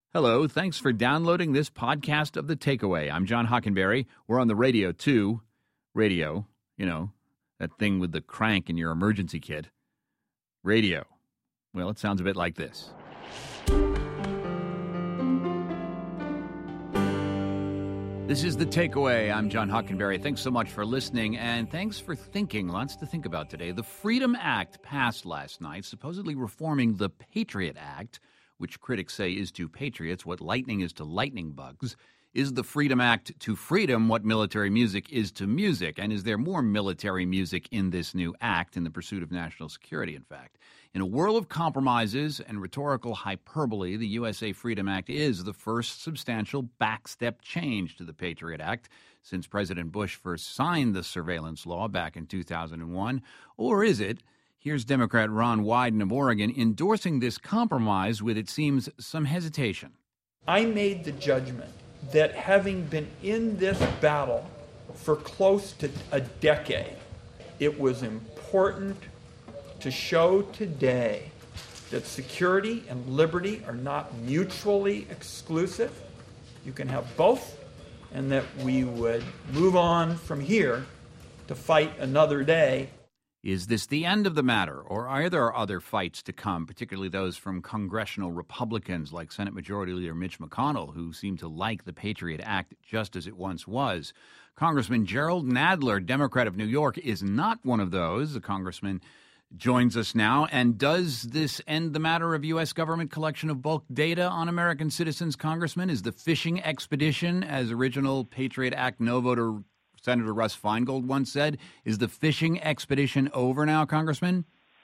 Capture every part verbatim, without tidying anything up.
Hello, thanks for downloading this podcast of The Takeaway. I'm John Hockenberry. We're on the radio, too. Radio, you know, that thing with the crank in your emergency kit. Radio. Well, it sounds a bit like this. This is The Takeaway. I'm John Hockenberry. Thanks so much for listening, and thanks for thinking. Lots to think about today. The Freedom Act passed last night, supposedly reforming the Patriot Act, which critics say is to patriots what lightning is to lightning bugs. Is the Freedom Act to freedom what military music is to music? And is there more military music in this new act in the pursuit of national security, in fact? In a world of compromises and rhetorical hyperbole, the U S A Freedom Act is the first substantial backstep change to the Patriot Act since President Bush first signed the surveillance law back in two thousand one. Or is it? Here's Democrat Ron Wyden of Oregon endorsing this compromise with, it seems, some hesitation. I made the judgment that having been in this battle for close to a decade, it was important to show today that security and liberty are not mutually exclusive. You can have both, and that we would move on from here to fight another day. Is this the end of the matter, or are there other fights to come, particularly those from congressional Republicans like Senate Majority Leader Mitch McConnell, who seem to like the Patriot Act just as it once was? Congressman Jerrold Nadler, Democrat of New York, is not one of those. The congressman joins us now. And does this end the matter of U S government collection of bulk data on American citizens, Congressman? Is the fishing expedition, as original Patriot Act no voter Senator Russ Feingold once said, is the fishing expedition over now, Congressman?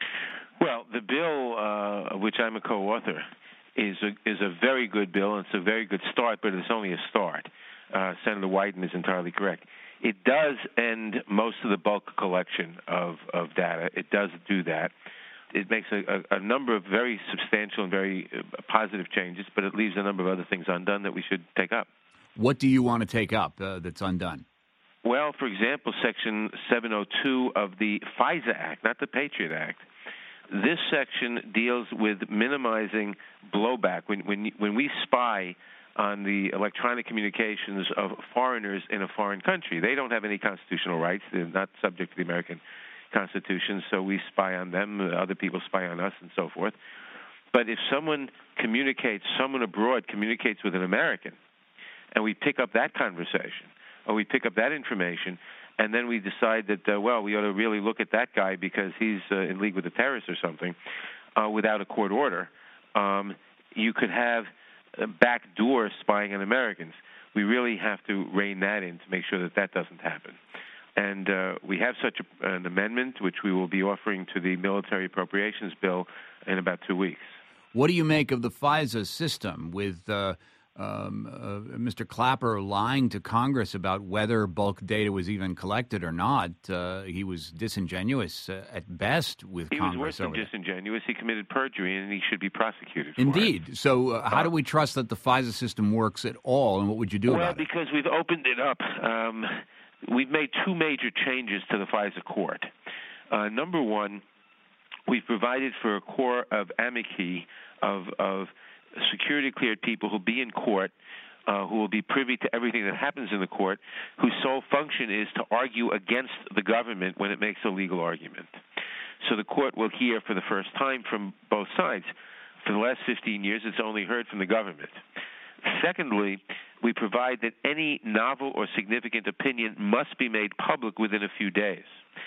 Well, the bill, uh, which I'm a co-author, is a, is a very good bill, and it's a very good start, but it's only a start. Uh, Senator Wyden is entirely correct. It does end most of the bulk collection of, of data. It does do that. It makes a, a, a number of very substantial and very uh, positive changes, but it leaves a number of other things undone that we should take up. What do you want to take up uh, that's undone? Well, for example, Section seven oh two of the FISA Act, not the Patriot Act. This section deals with minimizing blowback. When, when, when we spy on the electronic communications of foreigners in a foreign country, they don't have any constitutional rights. They're not subject to the American Constitution, so we spy on them. Other people spy on us and so forth. But if someone communicates, someone abroad communicates with an American, and we pick up that conversation, or we pick up that information, and then we decide that, uh, well, we ought to really look at that guy because he's uh, in league with the terrorists or something, uh, without a court order, um, you could have a backdoor spying on Americans. We really have to rein that in to make sure that that doesn't happen. And uh, we have such a, an amendment, which we will be offering to the military appropriations bill in about two weeks. What do you make of the FISA system with uh, um, uh, Mister Clapper lying to Congress about whether bulk data was even collected or not? Uh, he was disingenuous uh, at best with he Congress. He was worse than disingenuous. He committed perjury, and he should be prosecuted for Indeed. it. So uh, how do we trust that the FISA system works at all, and what would you do well, about it? Well, because we've opened it up. Um, we've made two major changes to the FISA court. Uh, number one, we've provided for a core of amici, of, of security-cleared people who will be in court, uh, who will be privy to everything that happens in the court, whose sole function is to argue against the government when it makes a legal argument. So the court will hear for the first time from both sides. For the last fifteen years, it's only heard from the government. Secondly, we provide that any novel or significant opinion must be made public within a few days.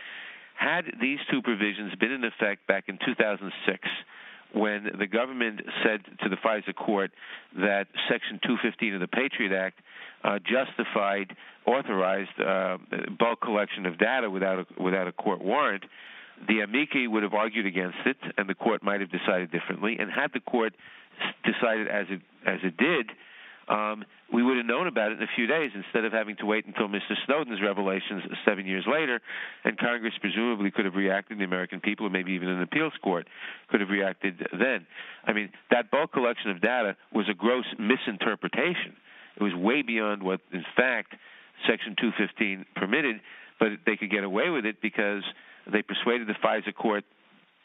Had these two provisions been in effect back in two thousand six, when the government said to the FISA court that Section two fifteen of the Patriot Act uh, justified, authorized uh, bulk collection of data without a, without a court warrant, the amici would have argued against it, and the court might have decided differently. And had the court decided as it as it did, um, we would have known about it in a few days instead of having to wait until Mister Snowden's revelations seven years later, and Congress presumably could have reacted, the American people, or maybe even an appeals court could have reacted then. I mean, that bulk collection of data was a gross misinterpretation. It was way beyond what, in fact, Section two fifteen permitted, but they could get away with it because they persuaded the FISA court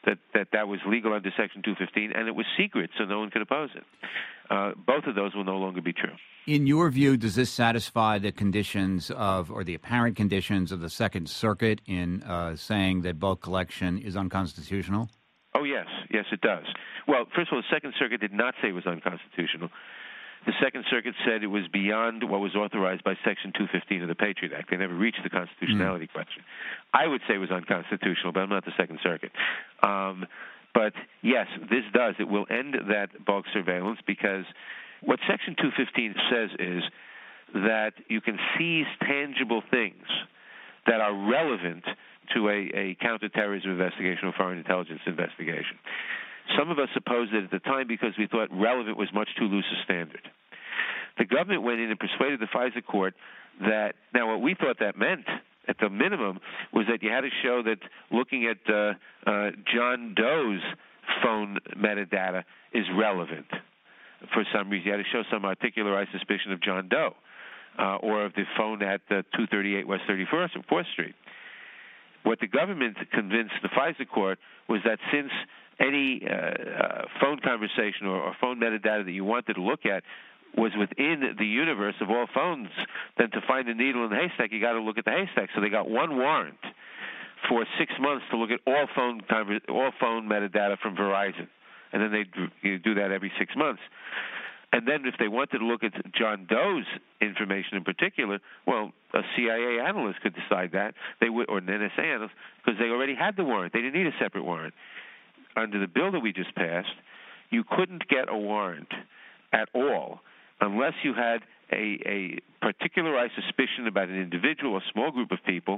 that, that that was legal under Section two fifteen, and it was secret, so no one could oppose it. Uh, both of those will no longer be true. In your view, does this satisfy the conditions of, or the apparent conditions of the Second Circuit in uh, saying that bulk collection is unconstitutional? Oh, yes. Yes, it does. Well, first of all, the Second Circuit did not say it was unconstitutional. The Second Circuit said it was beyond what was authorized by Section two fifteen of the Patriot Act. They never reached the constitutionality mm. question. I would say it was unconstitutional, but I'm not the Second Circuit. Um, but, yes, this does. It will end that bulk surveillance because what Section two fifteen says is that you can seize tangible things that are relevant to a, a counterterrorism investigation or foreign intelligence investigation. Some of us opposed it at the time because we thought relevant was much too loose a standard. The government went in and persuaded the FISA court that, now what we thought that meant, at the minimum, was that you had to show that looking at uh, uh, John Doe's phone metadata is relevant for some reason. You had to show some particularized suspicion of John Doe uh, or of the phone at uh, two thirty-eight West thirty-fourth Street. What the government convinced the FISA court was that since any uh, uh, phone conversation or, or phone metadata that you wanted to look at was within the universe of all phones, then to find a needle in the haystack, you got to look at the haystack. So they got one warrant for six months to look at all phone conver- all phone metadata from Verizon, and then they you do that every six months. And then if they wanted to look at John Doe's information in particular, well, a C I A analyst could decide that, they would, or an N S A analyst, because they already had the warrant. They didn't need a separate warrant. Under the bill that we just passed, you couldn't get a warrant at all unless you had a, a particularized suspicion about an individual or small group of people,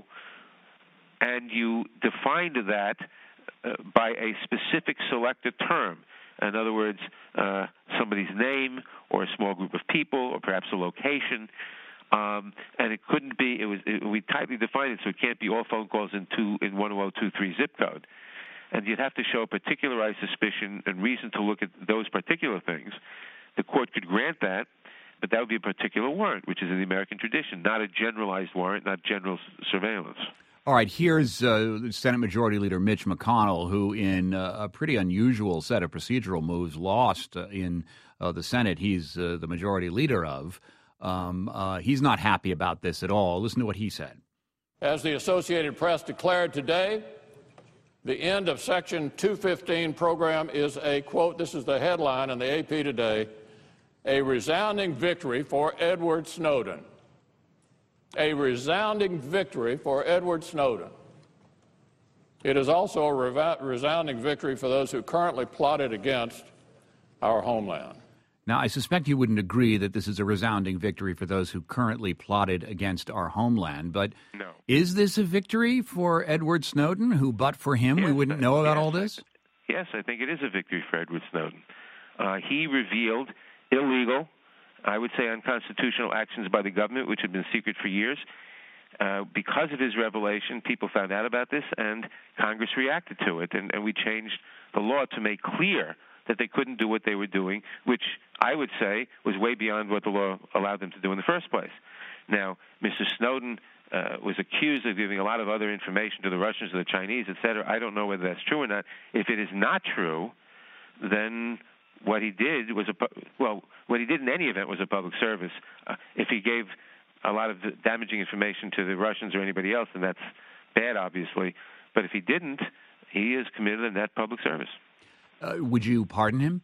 and you defined that uh, by a specific selected term. In other words, uh, somebody's name or a small group of people or perhaps a location. Um, and it couldn't be, it was, it, we tightly defined it, so it can't be all phone calls in, two, in one oh oh two three zip code. And you'd have to show a particularized suspicion and reason to look at those particular things. The court could grant that, but that would be a particular warrant, which is in the American tradition, not a generalized warrant, not general surveillance. All right, here's uh, Senate Majority Leader Mitch McConnell, who in uh, a pretty unusual set of procedural moves lost uh, in uh, the Senate he's uh, the majority leader of. Um, uh, he's not happy about this at all. Listen to what he said. As the Associated Press declared today, the end of Section two fifteen program is a, quote, this is the headline in the A P today, a resounding victory for Edward Snowden. A resounding victory for Edward Snowden. It is also a re- resounding victory for those who currently plotted against our homeland. Now, I suspect you wouldn't agree that this is a resounding victory for those who currently plotted against our homeland, but no. Is this a victory for Edward Snowden, who, but for him, yes, we wouldn't know about yes, all this? Yes, I think it is a victory for Edward Snowden. Uh, he revealed illegal, I would say unconstitutional actions by the government, which had been secret for years. Uh, because of his revelation, people found out about this, and Congress reacted to it, and, and we changed the law to make clear that they couldn't do what they were doing, which I would say was way beyond what the law allowed them to do in the first place. Now, Mister Snowden uh, was accused of giving a lot of other information to the Russians or the Chinese, et cetera. I don't know whether that's true or not. If it is not true, then what he did was a well, what he did in any event was a public service. Uh, if he gave a lot of damaging information to the Russians or anybody else, then that's bad, obviously. But if he didn't, he has committed a net public service. Uh, would you pardon him?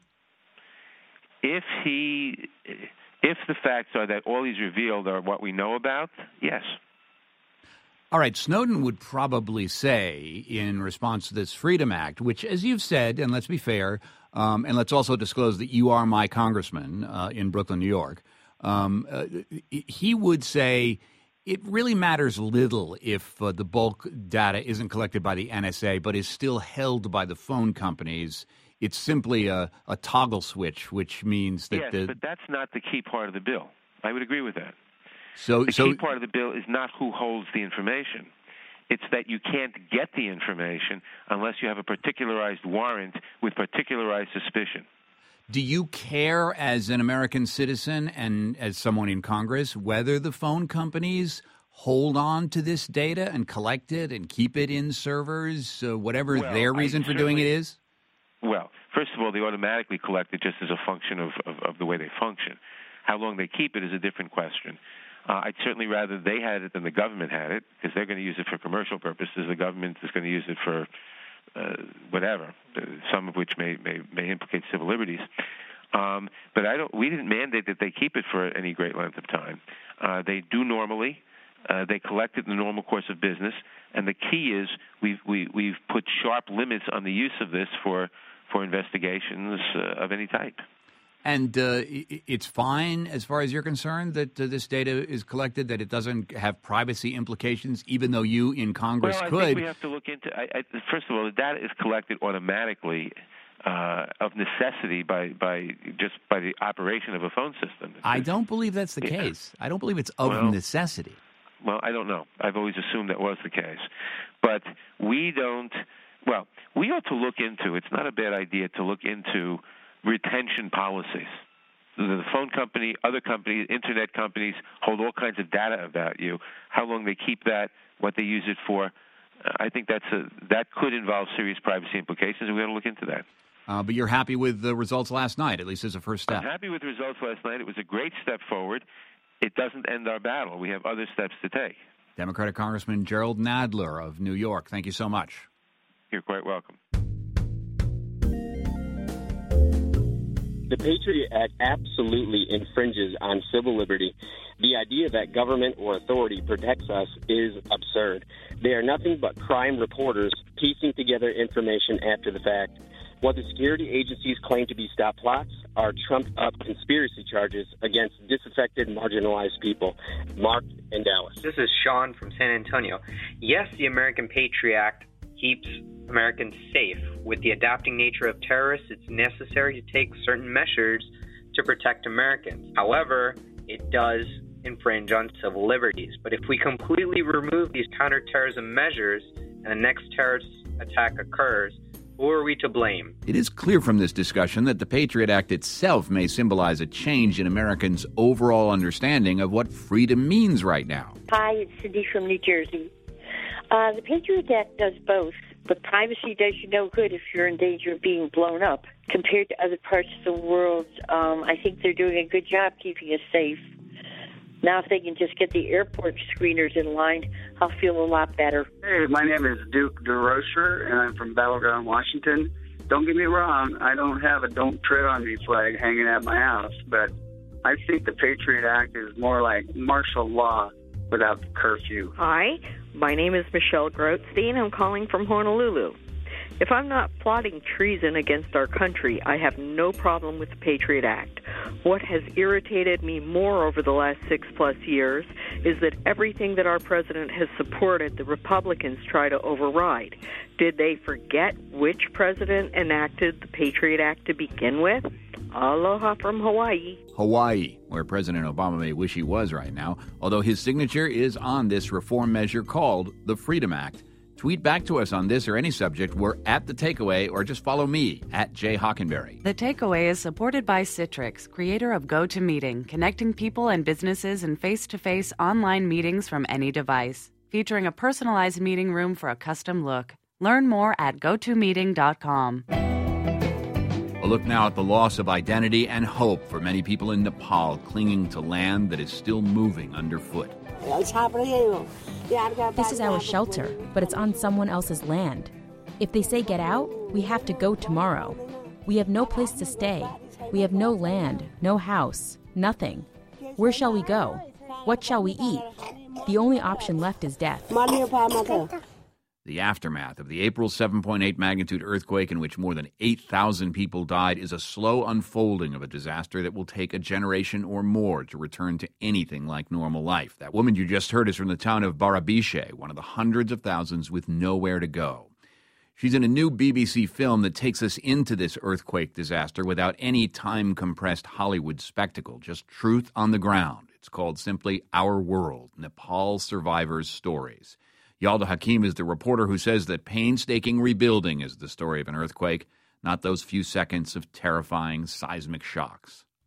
If he, if the facts are that all he's revealed are what we know about, yes. All right, Snowden would probably say in response to this Freedom Act, which, as you've said, and let's be fair, um, and let's also disclose that you are my congressman uh, in Brooklyn, New York, um, uh, he would say it really matters little if uh, the bulk data isn't collected by the N S A but is still held by the phone companies. It's simply a, a toggle switch, which means that yes, the... but that's not the key part of the bill. I would agree with that. So, the so, key part of the bill is not who holds the information. It's that you can't get the information unless you have a particularized warrant with particularized suspicion. Do you care as an American citizen and as someone in Congress whether the phone companies hold on to this data and collect it and keep it in servers, uh, whatever well, their reason I for doing it is? Well, first of all, they automatically collect it just as a function of, of, of the way they function. How long they keep it is a different question. Uh, I'd certainly rather they had it than the government had it, because they're going to use it for commercial purposes. The government is going to use it for uh, whatever, uh, some of which may, may, may implicate civil liberties. Um, but I don't. We didn't mandate that they keep it for any great length of time. Uh, they do normally. Uh, they collect it in the normal course of business. And the key is we've we, we've put sharp limits on the use of this for for investigations uh, of any type. And uh, it's fine, as far as you're concerned, that uh, this data is collected, that it doesn't have privacy implications, even though you in Congress well, I could. think we have to look into. I, I, first of all, the data is collected automatically, uh, of necessity, by, by just by the operation of a phone system. I don't believe that's the yeah. case. I don't believe it's of well, necessity. Well, I don't know. I've always assumed that was the case, but we don't. Well, we ought to look into. It's not a bad idea to look into retention policies. The phone company, other companies, internet companies hold all kinds of data about you, how long they keep that, what they use it for. I think that's a, that could involve serious privacy implications, and we ought to look into that. Uh, but you're happy with the results last night, at least as a first step? I'm happy with the results last night. It was a great step forward. It doesn't end our battle. We have other steps to take. Democratic Congressman Jerrold Nadler of New York, thank you so much. You're quite welcome. The Patriot Act absolutely infringes on civil liberty. The idea that government or authority protects us is absurd. They are nothing but crime reporters piecing together information after the fact. What the security agencies claim to be stop plots are trumped-up conspiracy charges against disaffected, marginalized people. Mark in Dallas. This is Sean from San Antonio. Yes, the American Patriot Act keeps Americans safe. With the adapting nature of terrorists, it's necessary to take certain measures to protect Americans. However, it does infringe on civil liberties. But if we completely remove these counterterrorism measures and the next terrorist attack occurs, who are we to blame? It is clear from this discussion that the Patriot Act itself may symbolize a change in Americans' overall understanding of what freedom means right now. Hi, it's Cindy from New Jersey. Uh, the Patriot Act does both, but privacy does you no good if you're in danger of being blown up. Compared to other parts of the world, um, I think they're doing a good job keeping us safe. Now, if they can just get the airport screeners in line, I'll feel a lot better. Hey, my name is Duke DeRocher, and I'm from Battleground, Washington. Don't get me wrong, I don't have a Don't Tread on Me flag hanging at my house, but I think the Patriot Act is more like martial law without the curfew. Hi, my name is Michelle Grotstein. I'm calling from Honolulu. If I'm not plotting treason against our country, I have no problem with the Patriot Act. What has irritated me more over the last six-plus years is that everything that our president has supported, the Republicans try to override. Did they forget which president enacted the Patriot Act to begin with? Aloha from Hawaii. Hawaii, where President Obama may wish he was right now, although his signature is on this reform measure called the Freedom Act. Tweet back to us on this or any subject. We're at The Takeaway, or just follow me, at Jay Hockenberry. The Takeaway is supported by Citrix, creator of GoToMeeting, connecting people and businesses in face-to-face online meetings from any device, featuring a personalized meeting room for a custom look. Learn more at go to meeting dot com. A look now at the loss of identity and hope for many people in Nepal clinging to land that is still moving underfoot. This is our shelter, but it's on someone else's land. If they say get out, we have to go tomorrow. We have no place to stay. We have no land, no house, nothing. Where shall we go? What shall we eat? The only option left is death. The aftermath of the April seven point eight magnitude earthquake in which more than eight thousand people died is a slow unfolding of a disaster that will take a generation or more to return to anything like normal life. That woman you just heard is from the town of Barabishe, one of the hundreds of thousands with nowhere to go. She's in a new B B C film that takes us into this earthquake disaster without any time-compressed Hollywood spectacle, just truth on the ground. It's called simply Our World, Nepal Survivors' Stories. Yalda Hakim is the reporter who says that painstaking rebuilding is the story of an earthquake, not those few seconds of terrifying seismic shocks.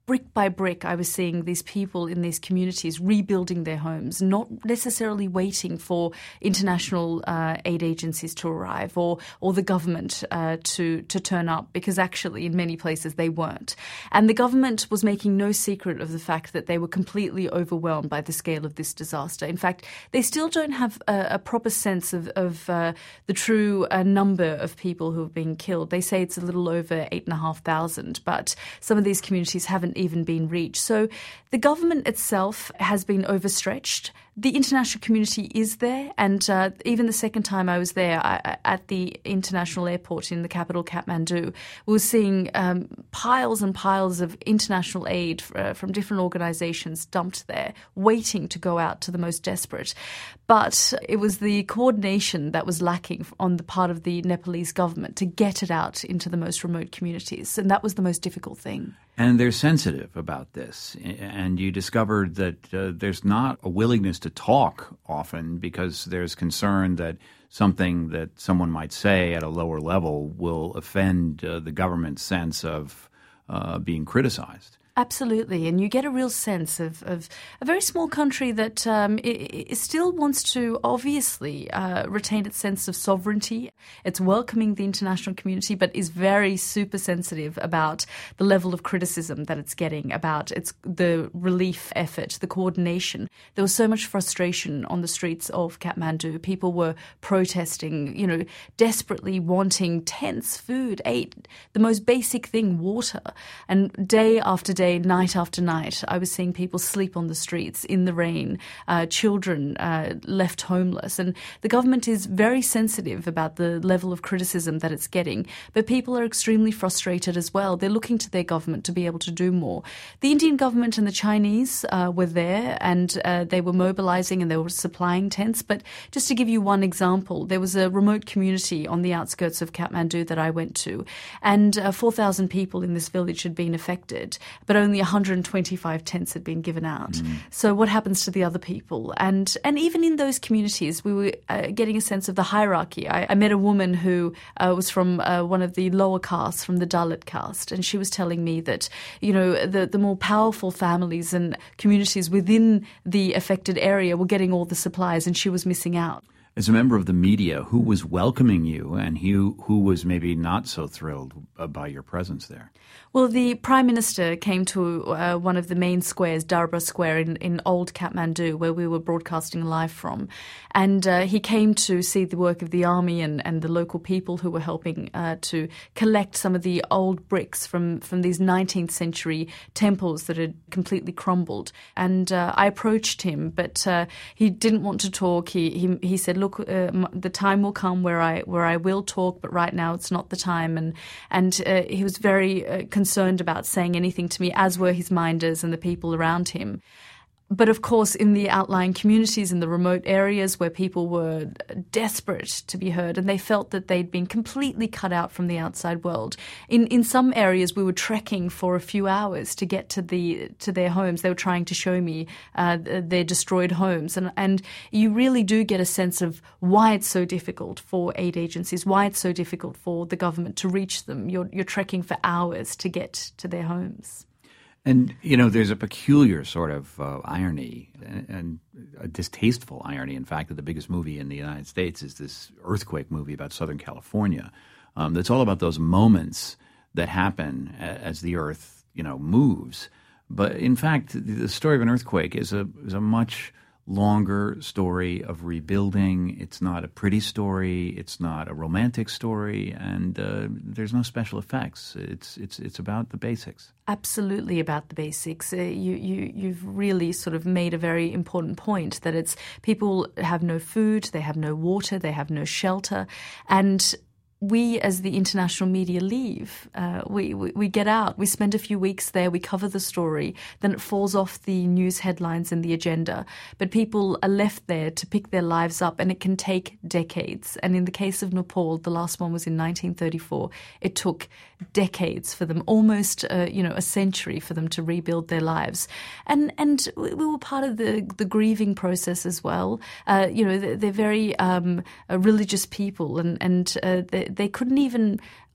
brick by brick, I was seeing these people in these communities rebuilding their homes, not necessarily waiting for international uh, aid agencies to arrive or or the government uh, to to turn up, because actually in many places they weren't. And the government was making no secret of the fact that they were completely overwhelmed by the scale of this disaster. In fact, they still don't have a, a proper sense of, of uh, the true uh, number of people who have been killed. They say it's a little over eight and a half thousand, but some of these communities haven't even been reached. So the government itself has been overstretched. The international community is there, and uh, even the second time I was there I, at the international airport in the capital, Kathmandu, we were seeing um, piles and piles of international aid uh, from different organizations dumped there, waiting to go out to the most desperate. But it was the coordination that was lacking on the part of the Nepalese government to get it out into the most remote communities, and that was the most difficult thing. And they're sensitive about this. And you discovered that uh, there's not a willingness to talk often because there's concern that something that someone might say at a lower level will offend uh, the government's sense of uh, being criticized. Absolutely, and you get a real sense of, of a very small country that um, it, it still wants to obviously uh, retain its sense of sovereignty. It's welcoming the international community, but is very super sensitive about the level of criticism that it's getting, about its the relief effort, the coordination. There was so much frustration on the streets of Kathmandu. People were protesting, you know, desperately wanting tents, food, aid, the most basic thing, water, and day after day, night after night, I was seeing people sleep on the streets in the rain, uh, children uh, left homeless. And the government is very sensitive about the level of criticism that it's getting. But people are extremely frustrated as well. They're looking to their government to be able to do more. The Indian government and the Chinese uh, were there, and uh, they were mobilizing and they were supplying tents. But just to give you one example, there was a remote community on the outskirts of Kathmandu that I went to, and uh, four thousand people in this village had been affected. But But only one hundred twenty-five tents had been given out. Mm. So what happens to the other people? And and even in those communities, we were uh, getting a sense of the hierarchy. I, I met a woman who uh, was from uh, one of the lower castes, from the Dalit caste, and she was telling me that, you know, the, the more powerful families and communities within the affected area were getting all the supplies, and she was missing out. As a member of the media, who was welcoming you and who, who was maybe not so thrilled by your presence there? Well, the Prime Minister came to uh, one of the main squares, Darbra Square in, in Old Kathmandu, where we were broadcasting live from. And uh, he came to see the work of the army and, and the local people who were helping uh, to collect some of the old bricks from, from these nineteenth century temples that had completely crumbled. And uh, I approached him, but uh, he didn't want to talk. He he, he said, look, uh, the time will come where I where I will talk, but right now it's not the time. And, and uh, he was very uh, concerned about saying anything to me, as were his minders and the people around him. But of course, in the outlying communities, in the remote areas where people were desperate to be heard and they felt that they'd been completely cut out from the outside world. In in some areas, we were trekking for a few hours to get to the to their homes. They were trying to show me uh, their destroyed homes. And, and you really do get a sense of why it's so difficult for aid agencies, why it's so difficult for the government to reach them. You're, you're trekking for hours to get to their homes. And, you know, there's a peculiar sort of uh, irony and, and a distasteful irony, in fact, that the biggest movie in the United States is this earthquake movie about Southern California. Um, that's all about those moments that happen as the earth, you know, moves. But in fact, the story of an earthquake is a is a much longer story of rebuilding. It's not a pretty story. It's not a romantic story, and uh, there's no special effects. It's it's it's about the basics. Absolutely about the basics. Uh, you you you've really sort of made a very important point that it's people have no food, they have no water, they have no shelter, and we, as the international media, leave. Uh, we, we we get out. We spend a few weeks there. We cover the story. Then it falls off the news headlines and the agenda. But people are left there to pick their lives up, and it can take decades. And in the case of Nepal, the last one was in nineteen thirty-four. It took decades for them, almost uh, you know a century for them to rebuild their lives. And and we were part of the the grieving process as well. Uh, you know, they're, they're very um, religious people, and and uh, they. They couldn't even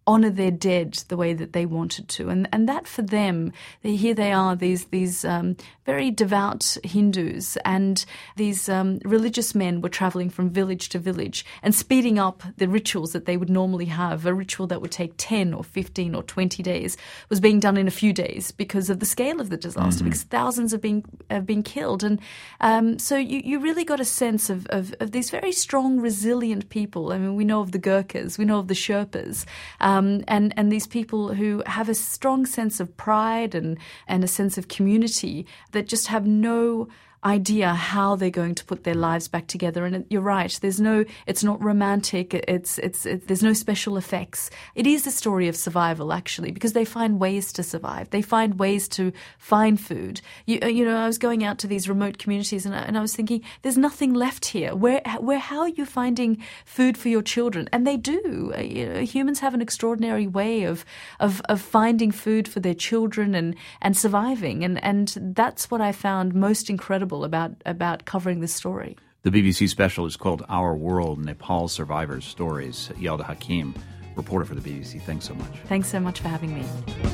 honor their dead the way that they wanted to. And and that for them, they, here they are, these these um, very devout Hindus, and these um, religious men were traveling from village to village and speeding up the rituals that they would normally have. A ritual that would take ten or fifteen or twenty days was being done in a few days because of the scale of the disaster, mm-hmm. because thousands have been, have been killed. And um, so you, you really got a sense of, of, of these very strong, resilient people. I mean, we know of the Gurkhas, we know of the Sherpas, um, and, and these people who have a strong sense of pride and, and a sense of community that just have no idea how they're going to put their lives back together. And you're right, there's no, it's not romantic, it's, it's, it, there's no special effects. It is a story of survival, actually, because they find ways to survive. They find ways to find food. You, you know, I was going out to these remote communities and I, and I was thinking, there's nothing left here. Where, where, how are you finding food for your children? And they do. You know, humans have an extraordinary way of, of, of finding food for their children and, and surviving. And, and that's what I found most incredible about about covering this story. The B B C special is called Our World, Nepal Survivors' Stories. Yalda Hakim, reporter for the B B C. Thanks so much. Thanks so much for having me.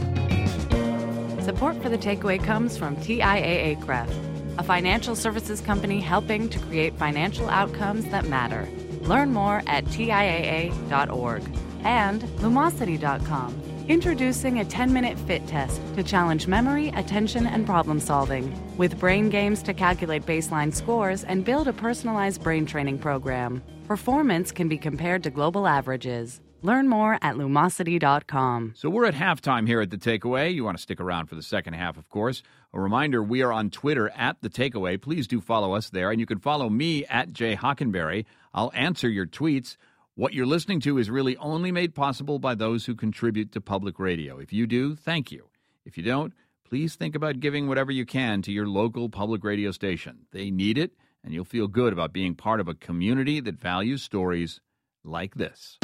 Support for The Takeaway comes from T I A A C R E F, a financial services company helping to create financial outcomes that matter. Learn more at T I A A dot org. And Lumosity dot com, introducing a ten-minute fit test to challenge memory, attention, and problem-solving, with brain games to calculate baseline scores and build a personalized brain training program. Performance can be compared to global averages. Learn more at Lumosity dot com. So we're at halftime here at The Takeaway. You want to stick around for the second half, of course. A reminder, we are on Twitter at The Takeaway. Please do follow us there, and you can follow me at Jay Hockenberry. I'll answer your tweets. What you're listening to is really only made possible by those who contribute to public radio. If you do, thank you. If you don't, please think about giving whatever you can to your local public radio station. They need it, and you'll feel good about being part of a community that values stories like this.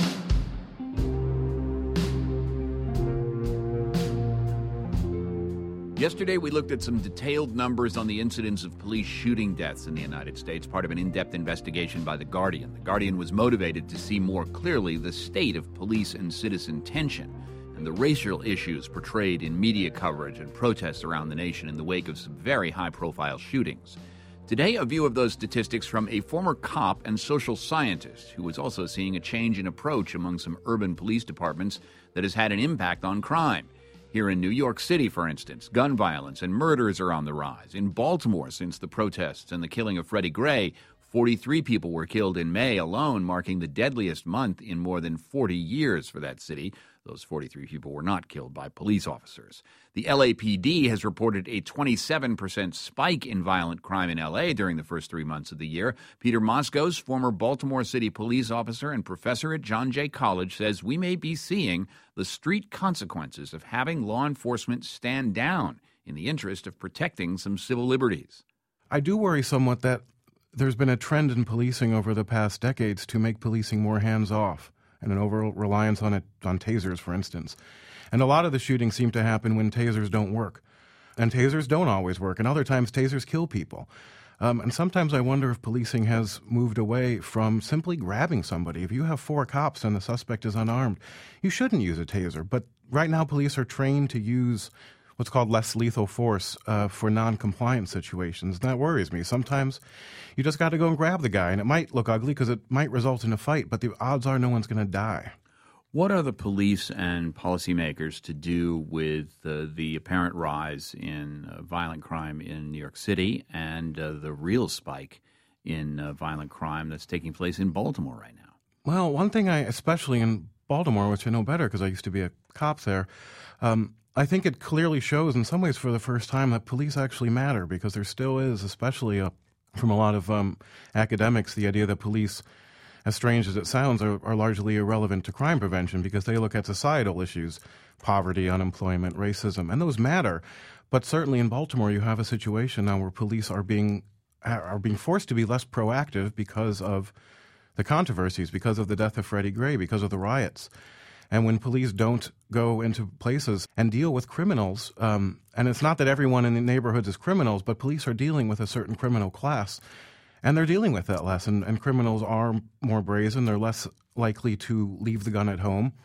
Yesterday, we looked at some detailed numbers on the incidence of police shooting deaths in the United States, part of an in-depth investigation by The Guardian. The Guardian was motivated to see more clearly the state of police and citizen tension and the racial issues portrayed in media coverage and protests around the nation in the wake of some very high-profile shootings. Today, a view of those statistics from a former cop and social scientist who was also seeing a change in approach among some urban police departments that has had an impact on crime. Here in New York City, for instance, gun violence and murders are on the rise. In Baltimore, since the protests and the killing of Freddie Gray, forty-three people were killed in May alone, marking the deadliest month in more than forty years for that city. Those forty-three people were not killed by police officers. The L A P D has reported a twenty-seven percent spike in violent crime in L A during the first three months of the year. Peter Moskos, former Baltimore City police officer and professor at John Jay College, says we may be seeing the street consequences of having law enforcement stand down in the interest of protecting some civil liberties. I do worry somewhat that there's been a trend in policing over the past decades to make policing more hands-off, and an over-reliance on it, on tasers, for instance. And a lot of the shootings seem to happen when tasers don't work. And tasers don't always work, and other times tasers kill people. Um, and sometimes I wonder if policing has moved away from simply grabbing somebody. If you have four cops and the suspect is unarmed, you shouldn't use a taser. But right now police are trained to use what's called less lethal force uh, for non-compliant situations. And that worries me. Sometimes you just got to go and grab the guy, and it might look ugly because it might result in a fight, but the odds are no one's going to die. What are the police and policymakers to do with uh, the apparent rise in uh, violent crime in New York City and uh, the real spike in uh, violent crime that's taking place in Baltimore right now? Well, one thing I, especially in Baltimore, which I know better because I used to be a cop there, um, I think it clearly shows in some ways for the first time that police actually matter, because there still is, especially uh, from a lot of um, academics, the idea that police, as strange as it sounds, are, are largely irrelevant to crime prevention because they look at societal issues, poverty, unemployment, racism, and those matter. But certainly in Baltimore, you have a situation now where police are being are being forced to be less proactive because of the controversies, because of the death of Freddie Gray, because of the riots. And when police don't go into places and deal with criminals, um, and it's not that everyone in the neighborhoods is criminals, but police are dealing with a certain criminal class, and they're dealing with that less. And, and criminals are more brazen. They're less likely to leave the gun at home.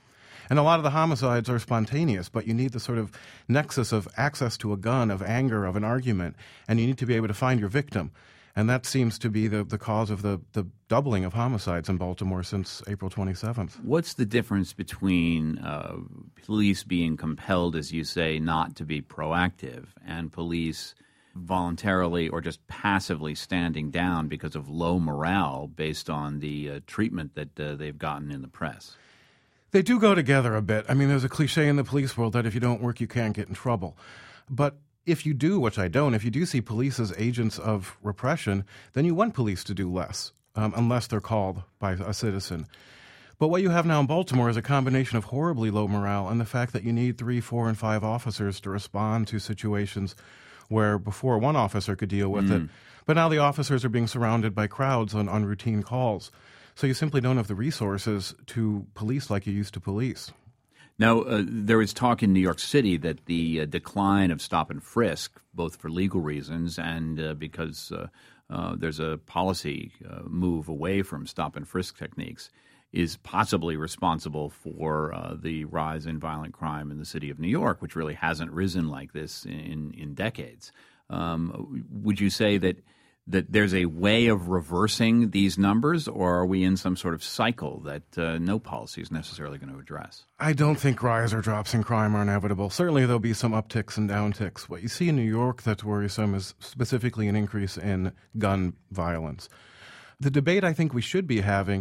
And a lot of the homicides are spontaneous, but you need the sort of nexus of access to a gun, of anger, of an argument, and you need to be able to find your victim. And that seems to be the, the cause of the, the doubling of homicides in Baltimore since April twenty-seventh. What's the difference between uh, police being compelled, as you say, not to be proactive, and police voluntarily or just passively standing down because of low morale based on the uh, treatment that uh, they've gotten in the press? They do go together a bit. I mean, there's a cliche in the police world that if you don't work, you can't get in trouble. But if you do, which I don't, if you do see police as agents of repression, then you want police to do less, um, unless they're called by a citizen. But what you have now in Baltimore is a combination of horribly low morale and the fact that you need three, four, and five officers to respond to situations where before one officer could deal with mm. it. But now the officers are being surrounded by crowds on, on routine calls. So you simply don't have the resources to police like you used to police. Now, uh, there was talk in New York City that the uh, decline of stop and frisk, both for legal reasons and uh, because uh, uh, there's a policy uh, move away from stop and frisk techniques, is possibly responsible for uh, the rise in violent crime in the city of New York, which really hasn't risen like this in, in decades. Um, would you say that that there's a way of reversing these numbers, or are we in some sort of cycle that uh, no policy is necessarily going to address? I don't think rise or drops in crime are inevitable. Certainly there'll be some upticks and downticks. What you see in New York that's worrisome is specifically an increase in gun violence. The debate I think we should be having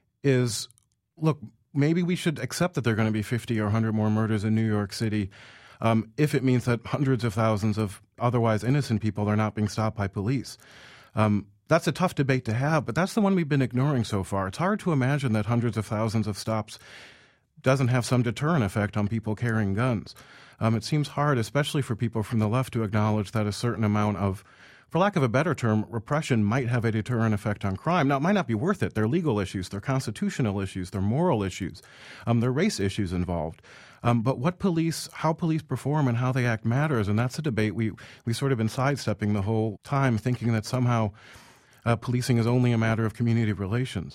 is, look, maybe we should accept that there are going to be fifty or one hundred more murders in New York City um, if it means that hundreds of thousands of otherwise innocent people are not being stopped by police. Um, that's a tough debate to have, but that's the one we've been ignoring so far. It's hard to imagine that hundreds of thousands of stops doesn't have some deterrent effect on people carrying guns. Um, it seems hard, especially for people from the left, to acknowledge that a certain amount of, for lack of a better term, repression might have a deterrent effect on crime. Now, it might not be worth it. There are legal issues, there are constitutional issues, there are moral issues, um, there are race issues involved. Um, but what police, how police perform and how they act matters, and that's a debate we we sort of been sidestepping the whole time, thinking that somehow uh, policing is only a matter of community relations.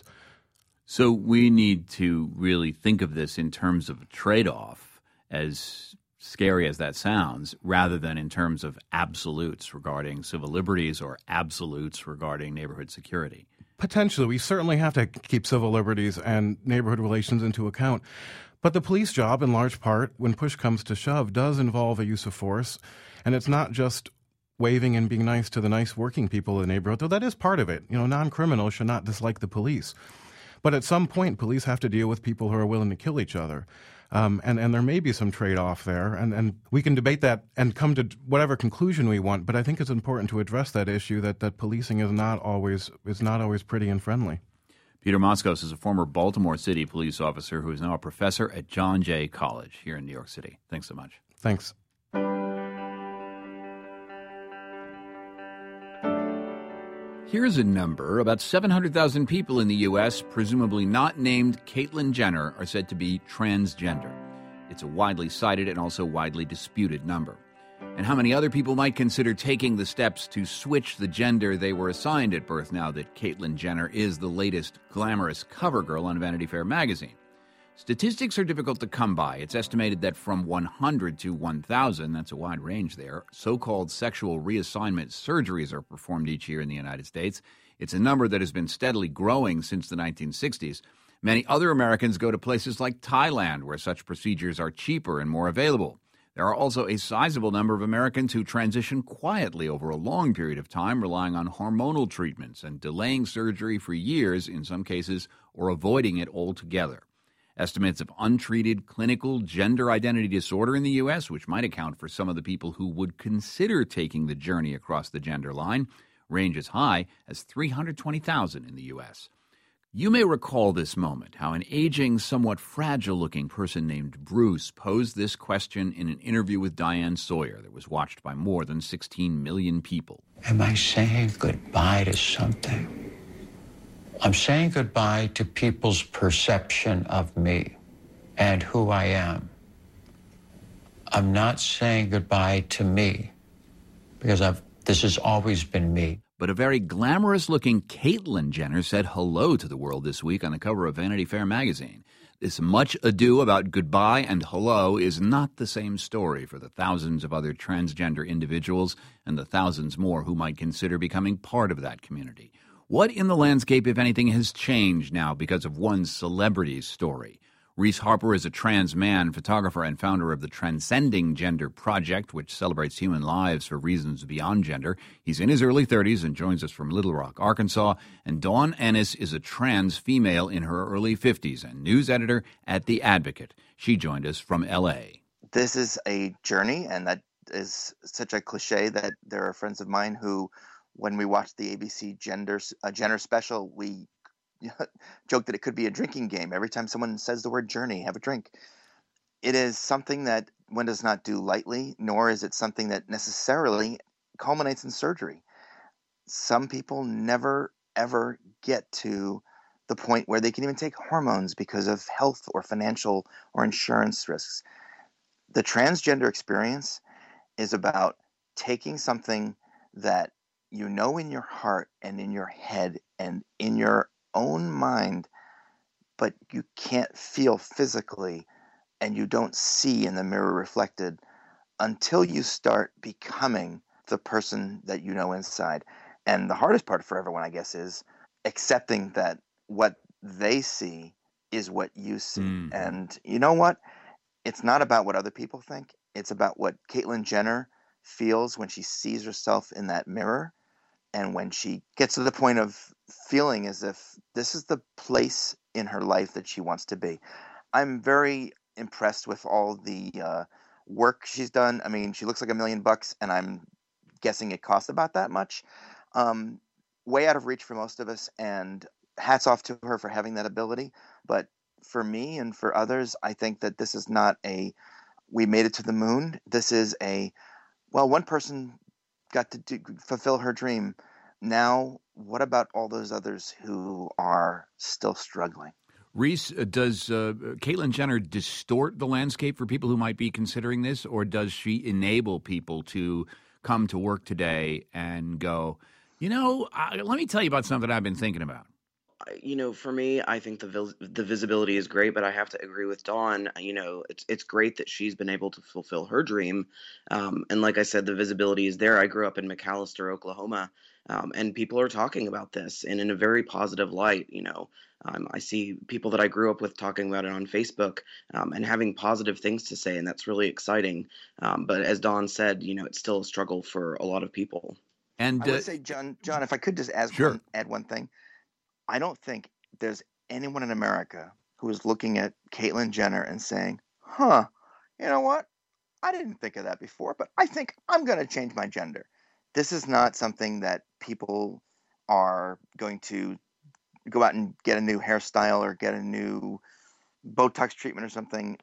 So we need to really think of this in terms of a trade-off, as scary as that sounds, rather than in terms of absolutes regarding civil liberties or absolutes regarding neighborhood security. Potentially. We certainly have to keep civil liberties and neighborhood relations into account. But the police job, in large part, when push comes to shove, does involve a use of force. And it's not just waving and being nice to the nice working people in the neighborhood, though that is part of it. You know, non-criminals should not dislike the police. But at some point, police have to deal with people who are willing to kill each other. Um, and, and there may be some trade-off there. And, and we can debate that and come to whatever conclusion we want. But I think it's important to address that issue, that, that policing is not always is not always pretty and friendly. Peter Moskos is a former Baltimore City police officer who is now a professor at John Jay College here in New York City. Thanks so much. Thanks. Here's a number. About seven hundred thousand people in the U S, presumably not named Caitlyn Jenner, are said to be transgender. It's a widely cited and also widely disputed number. And how many other people might consider taking the steps to switch the gender they were assigned at birth now that Caitlyn Jenner is the latest glamorous cover girl on Vanity Fair magazine? Statistics are difficult to come by. It's estimated that from one hundred to one thousand, that's a wide range there, so-called sexual reassignment surgeries are performed each year in the United States. It's a number that has been steadily growing since the nineteen sixties. Many other Americans go to places like Thailand, where such procedures are cheaper and more available. There are also a sizable number of Americans who transition quietly over a long period of time, relying on hormonal treatments and delaying surgery for years in some cases, or avoiding it altogether. Estimates of untreated clinical gender identity disorder in the U S, which might account for some of the people who would consider taking the journey across the gender line, range as high as three hundred twenty thousand in the U S. You may recall this moment, how an aging, somewhat fragile-looking person named Bruce posed this question in an interview with Diane Sawyer that was watched by more than sixteen million people. Am I saying goodbye to something? I'm saying goodbye to people's perception of me and who I am. I'm not saying goodbye to me because I've, this has always been me. But a very glamorous-looking Caitlyn Jenner said hello to the world this week on the cover of Vanity Fair magazine. This much ado about goodbye and hello is not the same story for the thousands of other transgender individuals and the thousands more who might consider becoming part of that community. What in the landscape, if anything, has changed now because of one celebrity's story? Reese Harper is a trans man, photographer, and founder of the Transcending Gender Project, which celebrates human lives for reasons beyond gender. He's in his early thirties and joins us from Little Rock, Arkansas. And Dawn Ennis is a trans female in her early fifties and news editor at The Advocate. She joined us from L A. This is a journey, and that is such a cliche that there are friends of mine who, when we watched the A B C Gender, uh, Gender special, we joke that it could be a drinking game. Every time someone says the word journey, have a drink. It is something that one does not do lightly, nor is it something that necessarily culminates in surgery. Some people never, ever get to the point where they can even take hormones because of health or financial or insurance risks. The transgender experience is about taking something that you know in your heart and in your head and in your own mind, but you can't feel physically and you don't see in the mirror reflected until you start becoming the person that you know inside. And the hardest part for everyone, I guess, is accepting that what they see is what you see. Mm. And you know what? It's not about what other people think. It's about what Caitlyn Jenner feels when she sees herself in that mirror. And when she gets to the point of feeling as if this is the place in her life that she wants to be. I'm very impressed with all the uh, work she's done. I mean, she looks like a million bucks, and I'm guessing it costs about that much. Um, way out of reach for most of us, and hats off to her for having that ability. But for me and for others, I think that this is not a, we made it to the moon. This is a, well, one person got to do, fulfill her dream. Now, what about all those others who are still struggling? Reese, uh, does uh, Caitlyn Jenner distort the landscape for people who might be considering this, or does she enable people to come to work today and go, you know, I, let me tell you about something I've been thinking about? You know, for me, I think the vis- the visibility is great, but I have to agree with Dawn. You know, it's it's great that she's been able to fulfill her dream, um, and like I said, the visibility is there. I grew up in McAlester, Oklahoma, um, and people are talking about this, and in a very positive light. You know, um, I see people that I grew up with talking about it on Facebook um, and having positive things to say, and that's really exciting. Um, but as Dawn said, you know, it's still a struggle for a lot of people. And uh, I would say, John, John, if I could just add sure. one, add one thing. I don't think there's anyone in America who is looking at Caitlyn Jenner and saying, huh, you know what? I didn't think of that before, but I think I'm going to change my gender. This is not something that people are going to go out and get a new hairstyle or get a new Botox treatment or something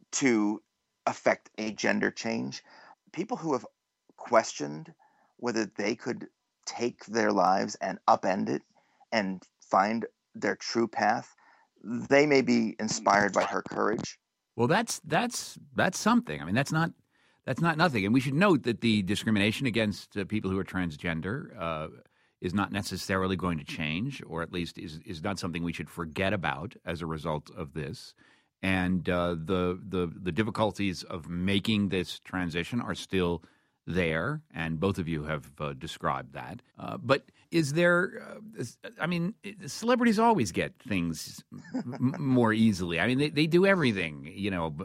to affect a gender change. People who have questioned whether they could take their lives and upend it and find their true path, they may be inspired by her courage. Well, that's that's that's something. I mean, that's not that's not nothing. And we should note that the discrimination against uh, people who are transgender uh, is not necessarily going to change, or at least is is not something we should forget about as a result of this. And uh, the the the difficulties of making this transition are still there, and both of you have uh, described that. Uh, but is there, uh, I mean, celebrities always get things m- more easily. I mean, they, they do everything, you know,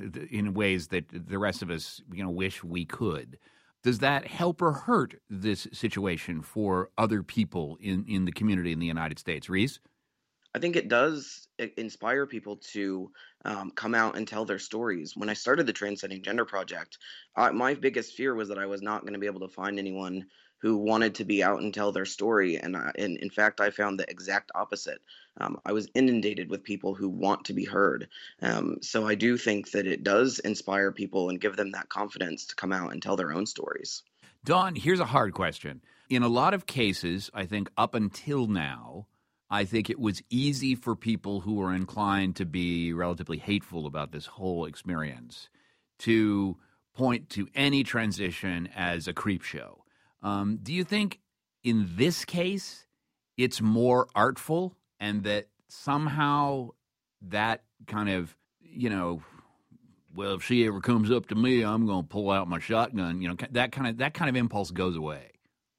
in ways that the rest of us, you know, wish we could. Does that help or hurt this situation for other people in, in the community in the United States? Reese? I think it does inspire people to um, come out and tell their stories. When I started the Transcending Gender Project, uh, my biggest fear was that I was not going to be able to find anyone who wanted to be out and tell their story. And, uh, and in fact, I found the exact opposite. Um, I was inundated with people who want to be heard. Um, so I do think that it does inspire people and give them that confidence to come out and tell their own stories. Dawn, here's a hard question. In a lot of cases, I think up until now, I think it was easy for people who were inclined to be relatively hateful about this whole experience to point to any transition as a creep show. Um, do you think in this case it's more artful, and that somehow that kind of, you know, well, if she ever comes up to me, I'm going to pull out my shotgun. You know, that kind of that kind of impulse goes away.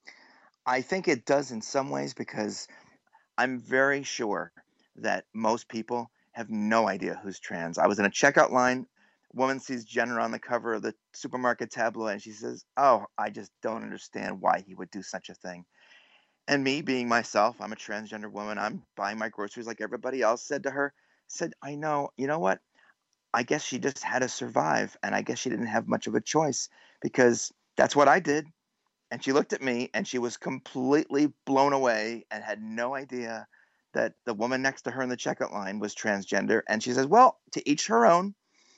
I think it does in some ways because I'm very sure that most people have no idea who's trans. I was in a checkout line. Woman sees Jenner on the cover of the supermarket tabloid, and she says, "Oh, I just don't understand why he would do such a thing." And me being myself, I'm a transgender woman. I'm buying my groceries like everybody else. Said to her, said, "I know. You know what? I guess she just had to survive, and I guess she didn't have much of a choice because that's what I did." And she looked at me, and she was completely blown away and had no idea that the woman next to her in the checkout line was transgender. And she says, "Well, to each her own."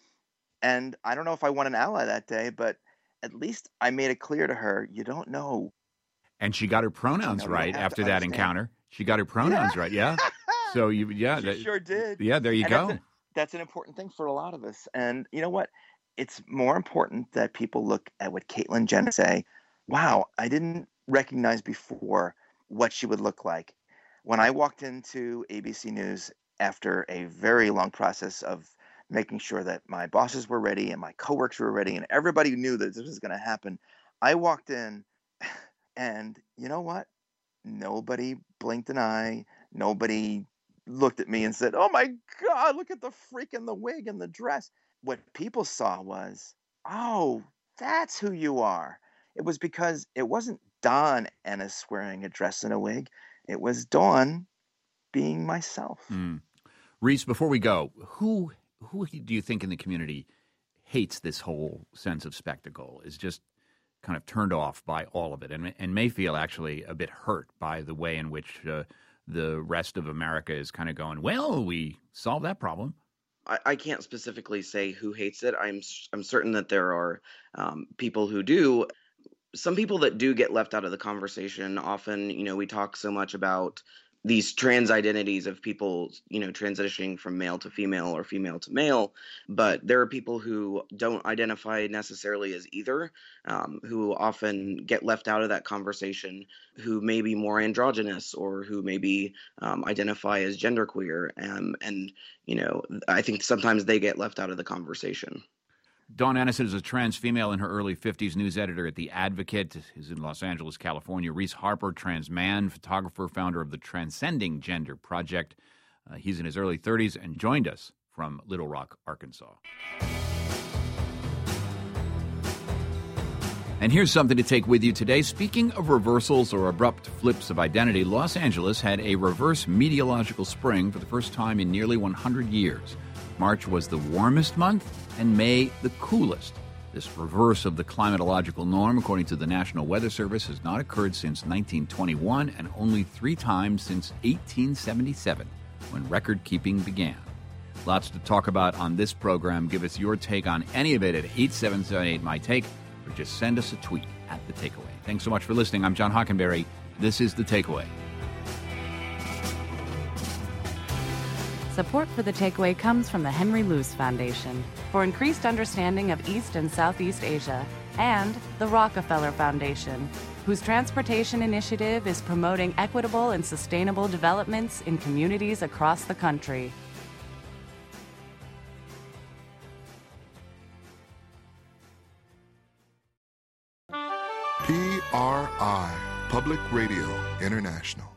And I don't know if I won an ally that day, but at least I made it clear to her, you don't know. And she got her pronouns You know, you right have after to that understand. encounter. She got her pronouns right, yeah. So you, yeah, She that, sure did. Yeah, there you And go. That's, a, that's an important thing for a lot of us. And you know what? It's more important that people look at what Caitlyn Jenner say. Wow, I didn't recognize before what she would look like. When I walked into A B C News after a very long process of making sure that my bosses were ready and my coworkers were ready and everybody knew that this was going to happen, I walked in and you know what? Nobody blinked an eye. Nobody looked at me and said, "Oh my God, look at the freak in the wig and the dress." What people saw was, "Oh, that's who you are." It was because it wasn't Dawn Ennis wearing a dress and a wig. It was Dawn being myself. Mm. Reese, before we go, who who do you think in the community hates this whole sense of spectacle, is just kind of turned off by all of it, and, and may feel actually a bit hurt by the way in which uh, the rest of America is kind of going, well, we solved that problem? I, I can't specifically say who hates it. I'm I'm certain that there are um, people who do. Some people that do get left out of the conversation. Often, you know, we talk so much about these trans identities of people, you know, transitioning from male to female or female to male. But there are people who don't identify necessarily as either, um, who often get left out of that conversation, who may be more androgynous or who maybe um, identify as genderqueer. Um, and, you know, I think sometimes they get left out of the conversation. Dawn Ennis is a trans female in her early fifties, news editor at The Advocate, is in Los Angeles, California. Reese Harper, trans man, photographer, founder of the Transcending Gender Project. Uh, he's in his early thirties and joined us from Little Rock, Arkansas. And here's something to take with you today. Speaking of reversals or abrupt flips of identity, Los Angeles had a reverse meteorological spring for the first time in nearly one hundred years. March was the warmest month and May the coolest. This reverse of the climatological norm, according to the National Weather Service, has not occurred since nineteen twenty-one and only three times since eighteen seventy-seven, when record-keeping began. Lots to talk about on this program. Give us your take on any of it at eight seven seven eight, M Y T A K E, or just send us a tweet at The Takeaway. Thanks so much for listening. I'm John Hockenberry. This is The Takeaway. Support for The Takeaway comes from the Henry Luce Foundation for increased understanding of East and Southeast Asia, and the Rockefeller Foundation, whose transportation initiative is promoting equitable and sustainable developments in communities across the country. P R I, Public Radio International.